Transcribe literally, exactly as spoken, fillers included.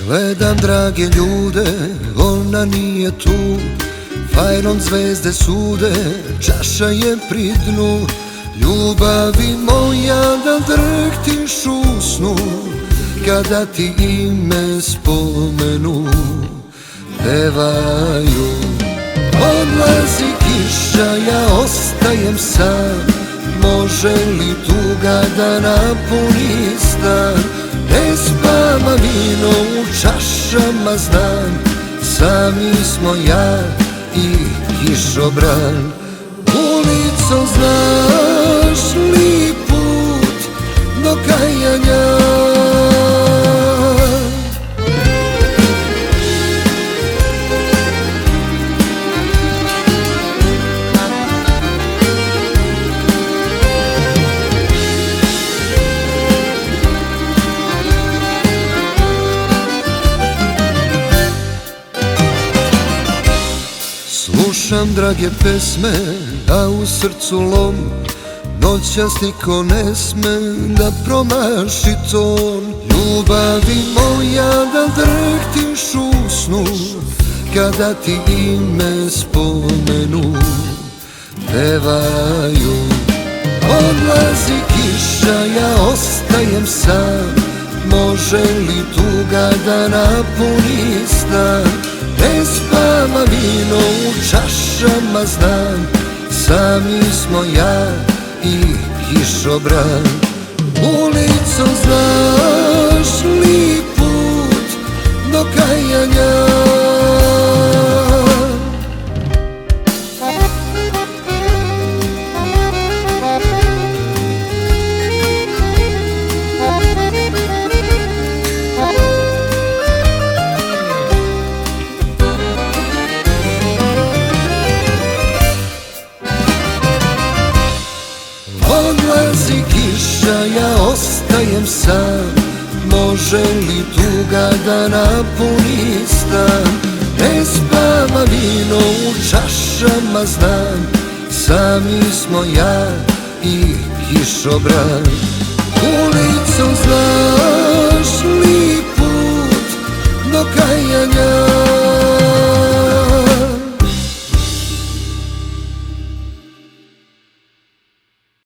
Gledam drage ljude, ona nije tu. Fajron zvezde sude, čaša je pri dnu. Ljubavi moja da drhtiš u snu, kada ti ime spomenu. Pevaju, odlazi kiša, ja ostajem sam. Može li tuga da napuni stan? Ne spava vino u čašama, znam. Sami smo ja i kišobran. Ulico, znaš li put do kajanja? Slušam drage pesme, a u srcu lom. Noćas niko ne sme da promaši ton. Ljubavi moja da drhtiš u snu, kada ti ime spomenu. Pevaju, odlazi kiša, ja ostajem sam. Može li tuga da napuni stan? Ne spava vino u čašama, znam. Sami smo ja i kišobran. Ulico, znaš li put do kajanja? Odlazi kiša, ja ostajem sam. Može li tuga da napuni stan? Ne spava vino u čašama, znam. Sami smo ja i kišobran. Ulico, znaš li put do kajanja?